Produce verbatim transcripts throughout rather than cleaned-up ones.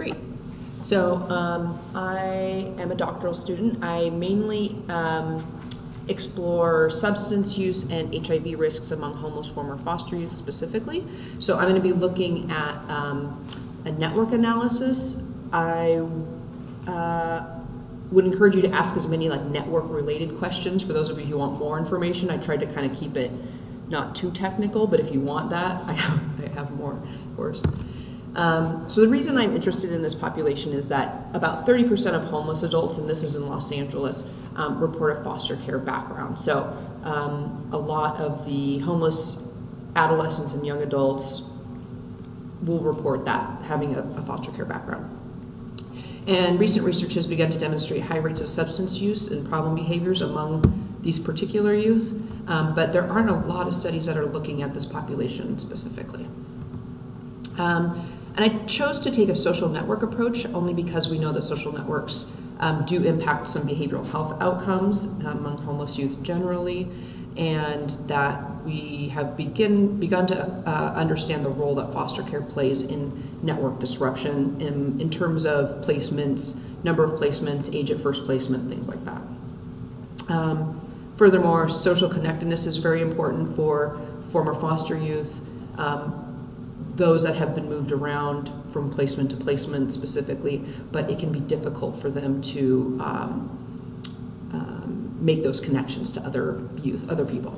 Great. So um, I am a doctoral student. I mainly um, explore substance use and H I V risks among homeless former foster youth specifically. So I'm going to be looking at um, a network analysis. I uh, would encourage you to ask as many like network related questions. For those of you who want more information, I tried to kind of keep it not too technical, but if you want that, I have, I have more, of course. Um, so the reason I'm interested in this population is that about thirty percent of homeless adults, and this is in Los Angeles, um, report a foster care background. So um, a lot of the homeless adolescents and young adults will report that, having a, a foster care background. And recent research has begun to demonstrate high rates of substance use and problem behaviors among these particular youth, um, but there aren't a lot of studies that are looking at this population specifically. Um, and I chose to take a social network approach only because we know that social networks um, do impact some behavioral health outcomes among homeless youth generally, and that we have begin, begun to uh, understand the role that foster care plays in network disruption in, in terms of placements, number of placements, age at first placement, things like that. Um, furthermore, social connectedness is very important for former foster youth, um, those that have been moved around from placement to placement specifically, but it can be difficult for them to um, um, make those connections to other youth, other people.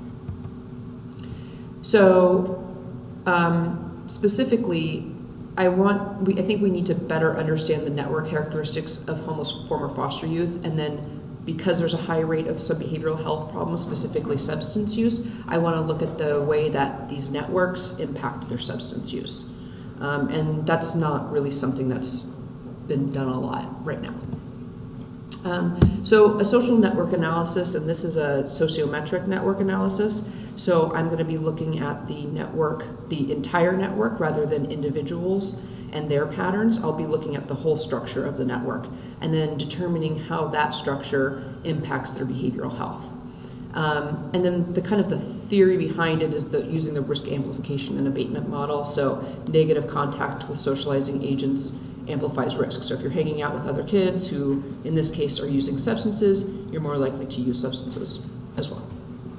So um, specifically, I want, we, I think we need to better understand the network characteristics of homeless former foster youth, and then because there's a high rate of some behavioral health problems, specifically substance use, I want to look at the way that these networks impact their substance use. Um, and that's not really something that's been done a lot right now. Um, so a social network analysis, and this is a sociometric network analysis. So I'm going to be looking at the network, the entire network, rather than individuals and their patterns. I'll be looking at the whole structure of the network and then determining how that structure impacts their behavioral health. Um, and then the kind of the theory behind it is the, using the risk amplification and abatement model. So negative contact with socializing agents amplifies risk. So if you're hanging out with other kids who, in this case, are using substances, you're more likely to use substances as well.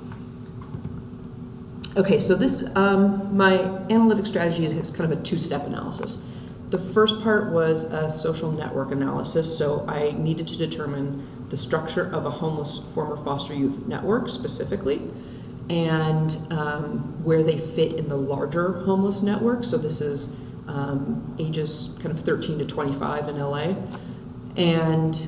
Okay, so this, um, my analytic strategy is kind of a two-step analysis. The first part was a social network analysis, so I needed to determine the structure of a homeless former foster youth network specifically, and um, where they fit in the larger homeless network. So this is um, ages kind of thirteen to twenty-five in L A. And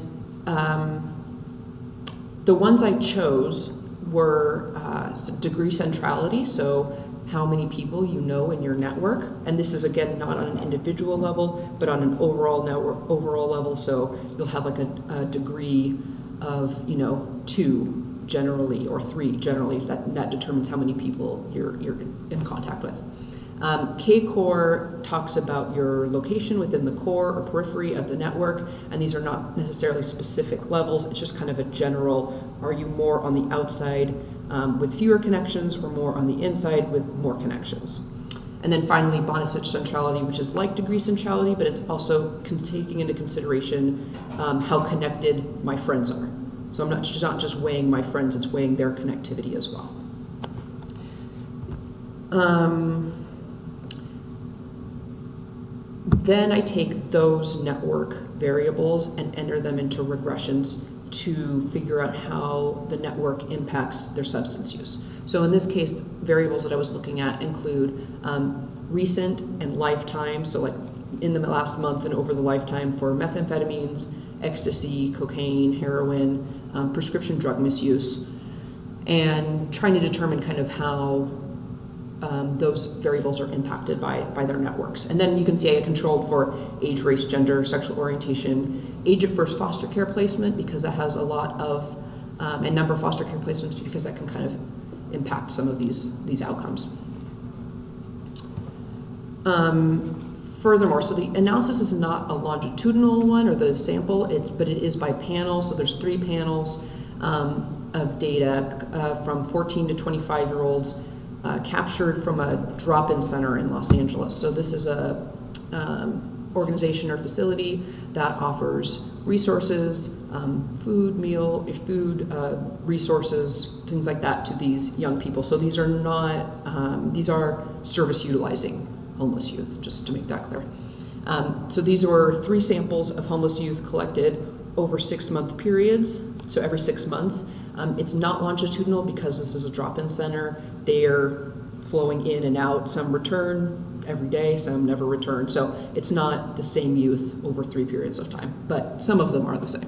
um, the ones I chose were uh, degree centrality, so how many people you know in your network, and this is again not on an individual level, but on an overall network, overall level. So you'll have like a, a degree of you know two generally or three generally. That that determines how many people you're you're in contact with. Um, K-core talks about your location within the core or periphery of the network, and these are not necessarily specific levels. It's just kind of a general. Are you more on the outside um, with fewer connections, or more on the inside with more connections? And then finally, Bonasich centrality, which is like degree centrality, but it's also taking into consideration um, how connected my friends are. So I'm not just not just weighing my friends; it's weighing their connectivity as well. Um, Then I take those network variables and enter them into regressions to figure out how the network impacts their substance use. So in this case, variables that I was looking at include um, recent and lifetime, so like in the last month and over the lifetime for methamphetamines, ecstasy, cocaine, heroin, um, prescription drug misuse, and trying to determine kind of how Um, those variables are impacted by, by their networks. And then you can see I controlled for age, race, gender, sexual orientation, age at first foster care placement, because that has a lot of, um, and number of foster care placements, because that can kind of impact some of these, these outcomes. Um, furthermore, so the analysis is not a longitudinal one or the sample, it's, but it is by panel. So there's three panels um, of data uh, from fourteen to twenty-five year olds Uh, captured from a drop-in center in Los Angeles. So this is a um, organization or facility that offers resources, um, food, meal, food, uh, resources, things like that to these young people. So these are not, um, these are service utilizing homeless youth, just to make that clear. Um, so these were three samples of homeless youth collected over six month periods, so every six months. Um, it's not longitudinal because this is a drop-in center. They're flowing in and out. Some return every day, some never return. So it's not the same youth over three periods of time, but some of them are the same.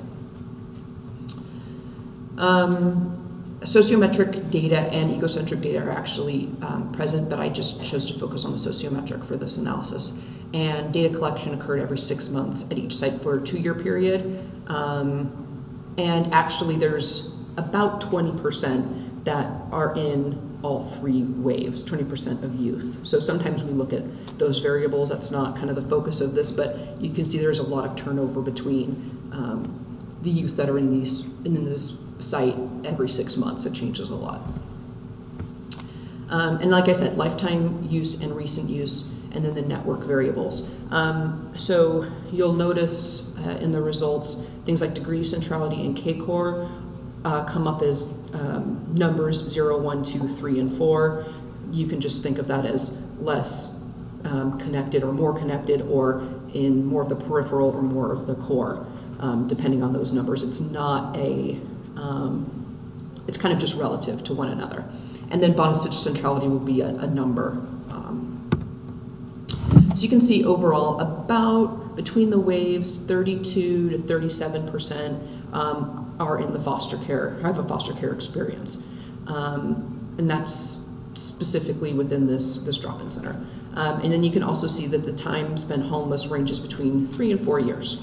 Um, Sociometric data and egocentric data are actually um, present, but I just chose to focus on the sociometric for this analysis. And data collection occurred every six months at each site for a two-year period. Um, and actually there's about twenty percent that are in all three waves, twenty percent of youth. So sometimes we look at those variables. That's not kind of the focus of this, but you can see there's a lot of turnover between um, the youth that are in these in this site every six months. It changes a lot. Um, and like I said, lifetime use and recent use, and then the network variables. Um, so you'll notice uh, in the results, things like degree centrality and K-core uh, come up as um, numbers zero, one, two, three, and four. You can just think of that as less um, connected or more connected, or in more of the peripheral or more of the core, um, depending on those numbers. It's not a Um, it's kind of just relative to one another. And then Bonasich centrality will be a, a number. Um, so you can see overall about between the waves, thirty-two to thirty-seven percent um, are in the foster care, have a foster care experience. Um, and that's specifically within this, this drop-in center. Um, and then you can also see that the time spent homeless ranges between three and four years.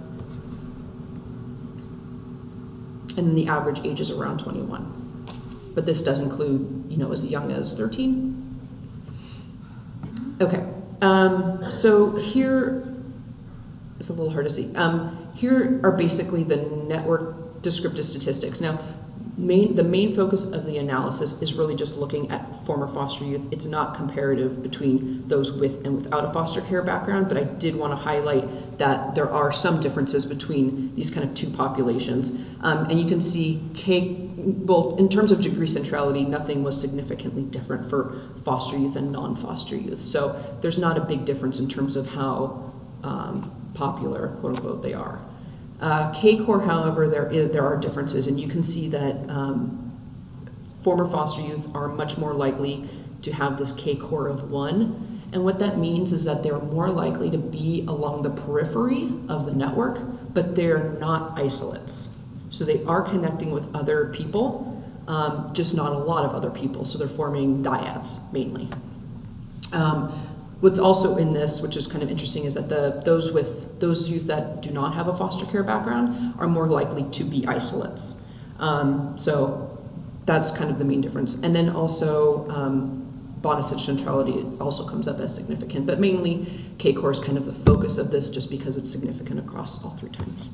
And then the average age is around twenty-one. But this does include, you know, as young as thirteen. Okay, um, so here, it's a little hard to see. Um, here are basically the network descriptive statistics. Now, main, the main focus of the analysis is really just looking at former foster youth. It's not comparative between those with and without a foster care background, but I did want to highlight that there are some differences between these kind of two populations. Um, and you can see, K, well, in terms of degree centrality, nothing was significantly different for foster youth and non-foster youth. So there's not a big difference in terms of how um, popular, quote unquote, they are. Uh, K-core, however, there is, there are differences, and you can see that um, former foster youth are much more likely to have this K-core of one. And what that means is that they're more likely to be along the periphery of the network, but they're not isolates. So they are connecting with other people, um, just not a lot of other people. So they're forming dyads mainly. Um, what's also in this, which is kind of interesting, is that the those with those youth that do not have a foster care background are more likely to be isolates. Um, so that's kind of the main difference. And then also, um, Bonasich centrality also comes up as significant, but mainly K-core is kind of the focus of this just because it's significant across all three times.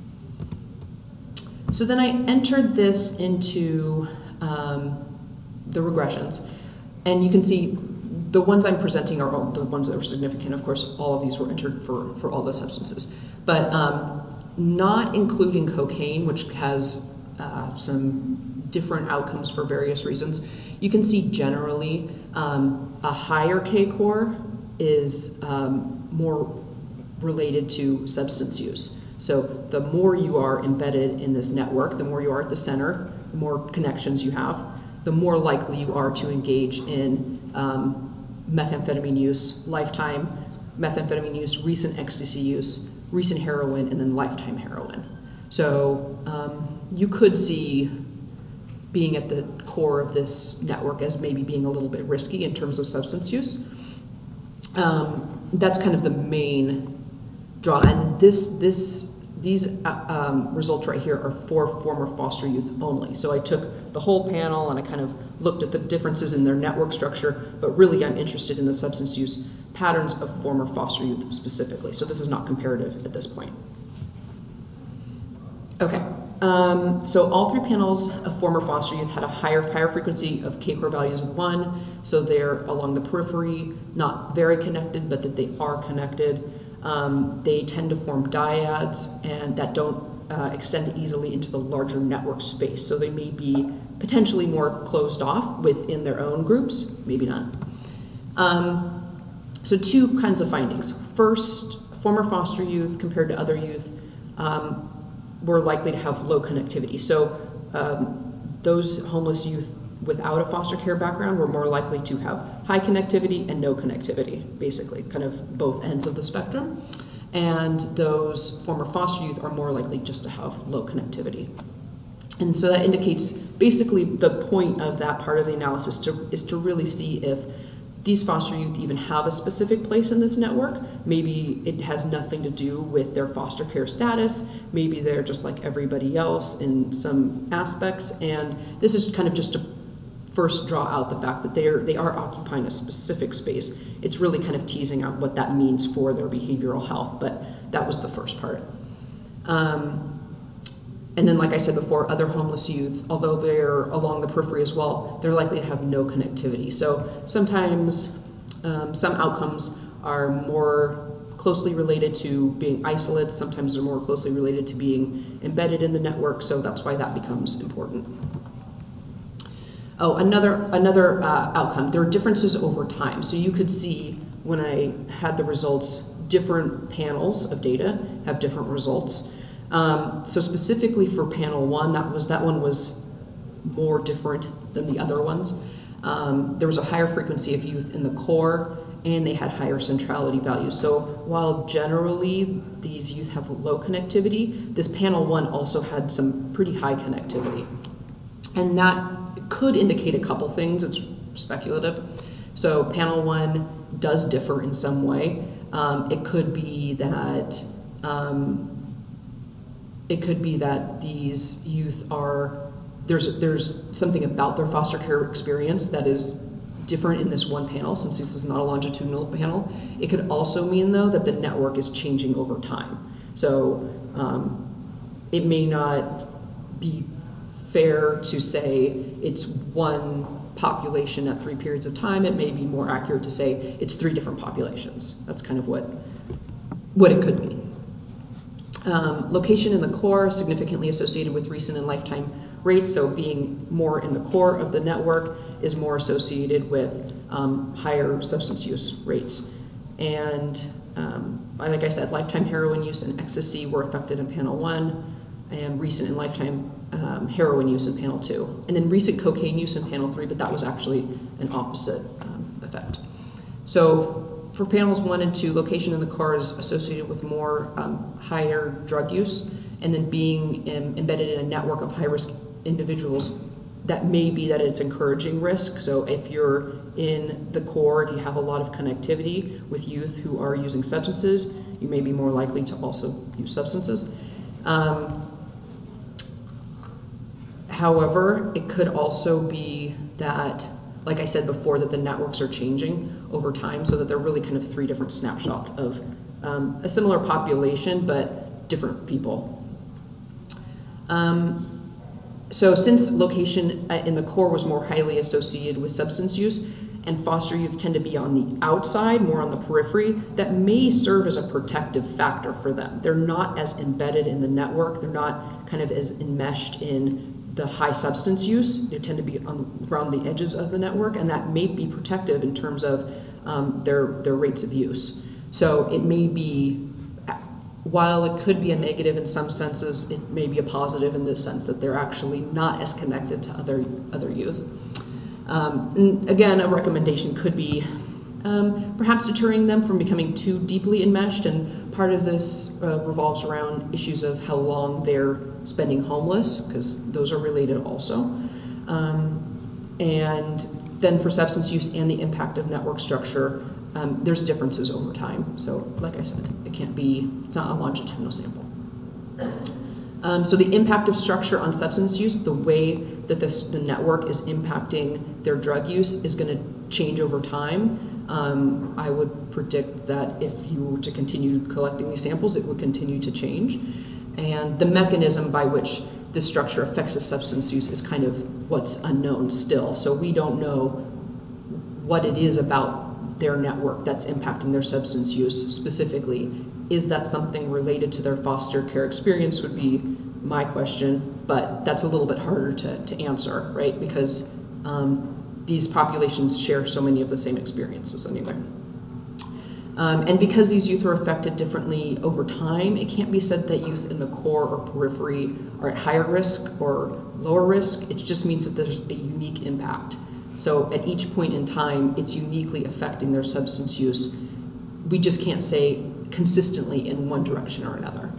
So then I entered this into um, the regressions, and you can see the ones I'm presenting are all the ones that were significant. Of course, all of these were entered for, for all the substances, but um, not including cocaine, which has uh, some different outcomes for various reasons. You can see generally um, a higher K-core is um, more related to substance use. So the more you are embedded in this network, the more you are at the center, the more connections you have, the more likely you are to engage in um, methamphetamine use, lifetime methamphetamine use, recent ecstasy use, recent heroin, and then lifetime heroin. So um, you could see being at the core of this network as maybe being a little bit risky in terms of substance use. Um, that's kind of the main draw. And this, this, these uh, um, results right here are for former foster youth only. So I took the whole panel and I kind of looked at the differences in their network structure, but really I'm interested in the substance use patterns of former foster youth specifically. So this is not comparative at this point. Okay. Um, so all three panels of former foster youth had a higher higher frequency of K-core values of one, so they're along the periphery, not very connected, but that they are connected. Um, they tend to form dyads, and that don't uh, extend easily into the larger network space. So they may be potentially more closed off within their own groups, maybe not. Um, so two kinds of findings. First, former foster youth compared to other youth um, were likely to have low connectivity. So um, those homeless youth without a foster care background were more likely to have high connectivity and no connectivity, basically, kind of both ends of the spectrum. And those former foster youth are more likely just to have low connectivity. And so that indicates basically the point of that part of the analysis to, is to really see if these foster youth even have a specific place in this network. Maybe it has nothing to do with their foster care status. Maybe they're just like everybody else in some aspects. And this is kind of just to first draw out the fact that they are, they are occupying a specific space. It's really kind of teasing out what that means for their behavioral health, but that was the first part. Um, And then, like I said before, other homeless youth, although they're along the periphery as well, they're likely to have no connectivity. So sometimes um, some outcomes are more closely related to being isolated. Sometimes they're more closely related to being embedded in the network. So that's why that becomes important. Oh, another another uh, outcome. There are differences over time. So you could see when I had the results, different panels of data have different results. Um, so specifically for panel one, that was that one was more different than the other ones. Um, there was a higher frequency of youth in the core, and they had higher centrality values. So while generally these youth have low connectivity, this panel one also had some pretty high connectivity. And that could indicate a couple things. It's speculative. So panel one does differ in some way. Um, it could be that um, It could be that these youth are, there's there's something about their foster care experience that is different in this one panel, since this is not a longitudinal panel. It could also mean, though, that the network is changing over time. So um, it may not be fair to say it's one population at three periods of time. It may be more accurate to say it's three different populations. That's kind of what, what it could mean. Um, location in the core is significantly associated with recent and lifetime rates, so being more in the core of the network is more associated with um, higher substance use rates. And um, like I said, lifetime heroin use and ecstasy were affected in panel one, and recent and lifetime um, heroin use in panel two. And then recent cocaine use in panel three, but that was actually an opposite um, effect. So for panels one and two, location in the core is associated with more um, higher drug use, and then being in, embedded in a network of high-risk individuals, that may be that it's encouraging risk. So if you're in the core and you have a lot of connectivity with youth who are using substances, you may be more likely to also use substances. Um, however, it could also be that, like I said before, that the networks are changing over time, so that they're really kind of three different snapshots of um, a similar population, but different people. Um, so since location in the core was more highly associated with substance use, and foster youth tend to be on the outside, more on the periphery, that may serve as a protective factor for them. They're not as embedded in the network. They're not kind of as enmeshed in the high substance use. They tend to be on, around the edges of the network, and that may be protective in terms of um, their, their rates of use. So it may be, while it could be a negative in some senses, it may be a positive in the sense that they're actually not as connected to other, other youth. Um, and again, a recommendation could be um, perhaps deterring them from becoming too deeply enmeshed, and part of this uh, revolves around issues of how long they're spending homeless, because those are related also. Um, and then for substance use and the impact of network structure, um, there's differences over time. So like I said, it can't be, it's not a longitudinal sample. Um, so the impact of structure on substance use, the way that this, the network is impacting their drug use, is going to change over time. Um, I would predict that if you were to continue collecting these samples, it would continue to change. And the mechanism by which this structure affects the substance use is kind of what's unknown still. So we don't know what it is about their network that's impacting their substance use specifically. Is that something related to their foster care experience would be my question, but that's a little bit harder to, to answer, right? Because um, these populations share so many of the same experiences anyway. Um, and because these youth are affected differently over time, it can't be said that youth in the core or periphery are at higher risk or lower risk. It just means that there's a unique impact. So at each point in time, it's uniquely affecting their substance use. We just can't say consistently in one direction or another.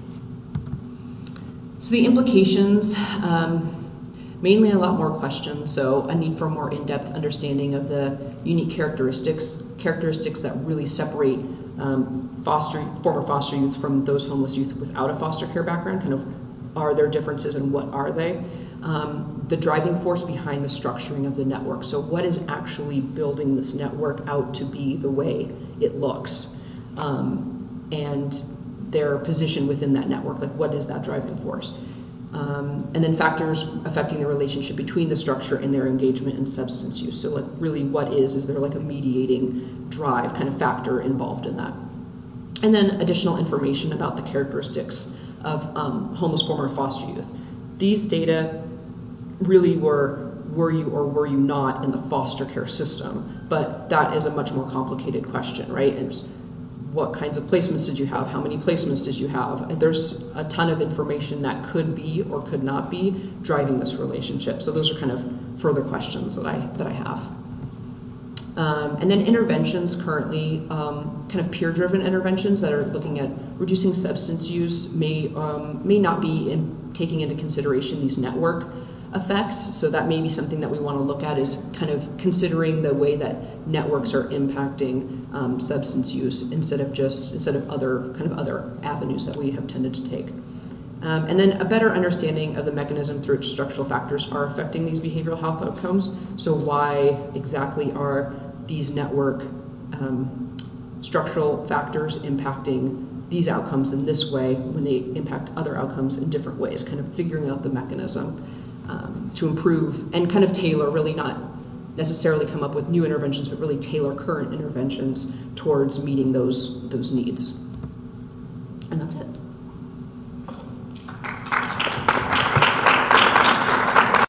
So the implications, um, mainly a lot more questions, so a need for a more in-depth understanding of the unique characteristics characteristics that really separate um, foster, former foster youth from those homeless youth without a foster care background. Kind of, are there differences and what are they? Um, the driving force behind the structuring of the network. So what is actually building this network out to be the way it looks? Um, and their position within that network, like what is that driving force? Um, and then factors affecting the relationship between the structure and their engagement in substance use. So like really what is, is there like a mediating drive kind of factor involved in that? And then additional information about the characteristics of um, homeless former foster youth. These data really were, were you or were you not in the foster care system? But that is a much more complicated question, right? It's, what kinds of placements did you have? How many placements did you have? And there's a ton of information that could be or could not be driving this relationship. So those are kind of further questions that I that I have. Um, and then interventions currently, um, kind of peer-driven interventions that are looking at reducing substance use may um, may not be in, taking into consideration these network effects. So that may be something that we want to look at, is kind of considering the way that networks are impacting um, substance use instead of just instead of other kind of other avenues that we have tended to take. Um, and then a better understanding of the mechanism through which structural factors are affecting these behavioral health outcomes. So why exactly are these network um, structural factors impacting these outcomes in this way when they impact other outcomes in different ways, kind of figuring out the mechanism um, to improve and kind of tailor, really not necessarily come up with new interventions, but really tailor current interventions towards meeting those, those needs. And that's it.